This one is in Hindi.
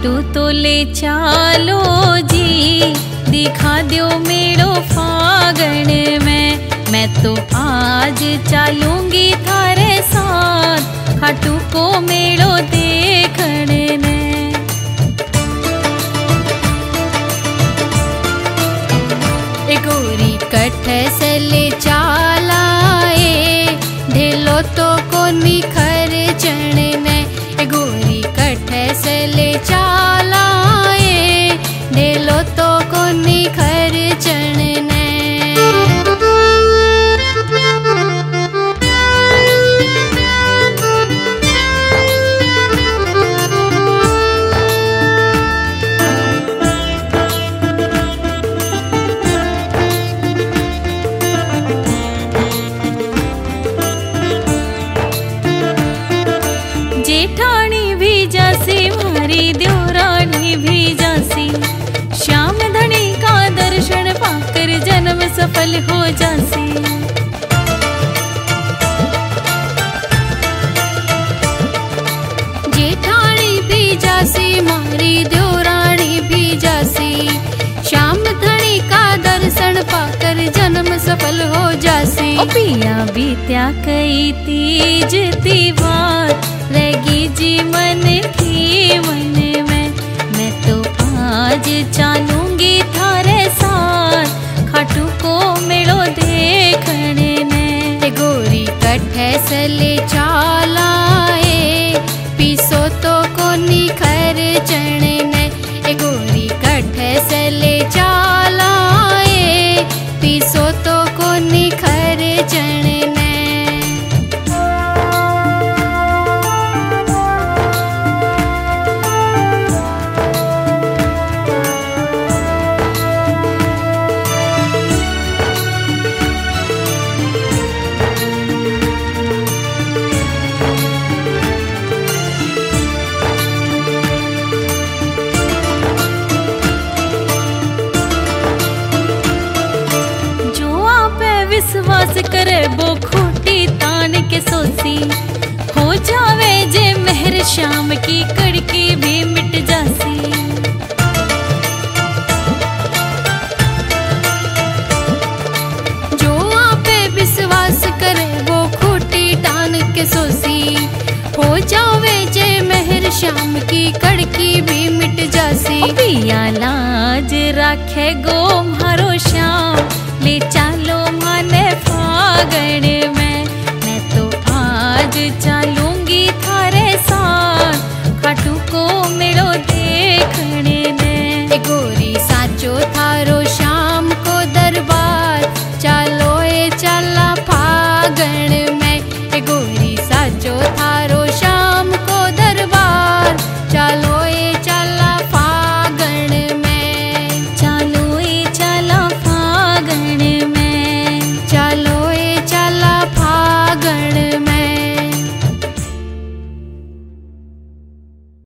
खाटू तो ले चालो जी, दिखा दो मेड़ो फागण में। मैं तो आज चलूंगी थारे साथ, खाटू को मेड़ो देखने ने। गोरी कठ से ले चालाए, ढेलो तो को निखर चढ़ने ने। गोरी कठ से ले चालाए, ढेलो तो को निखर चढ़ने ने। जेठानी भी जासी, मारी देवरानी भी जासी, श्याम धनी का दर्शन पाकर जन्म सफल हो जासी। जेठानी भी जासी, मारी देवरानी भी जासी, श्याम धनी का दर्शन पाकर जन्म सफल हो जासी। ओ पिया बीत्या कई तीज त्योहार, रगी जी मन की मन में। मैं तो आज चलूंगी थारे साथ, खाटू को मेड़ो देखने ने। गोरी कठ से ले चालाए, पीसो तो को निखर चढ़ने ने। गोरी कठ से ले चालाए, पीसो तो को निखर चढ़ने ने। विश्वास करे वो खोटी तान के सोसी, हो जावे जे मेहर श्याम की कड़की भी मिट जासी। जो आपे विश्वास करे वो खोटी तान के सोसी, हो जावे जे मेहर श्याम की कड़की भी मिट जासी। पिया लाज राखे गो मारो श्याम, ले चालो माने फागण में। मैं तो आज चलूंगी थारे साथ, खाटू को मेड़ो देखने ने। गोरी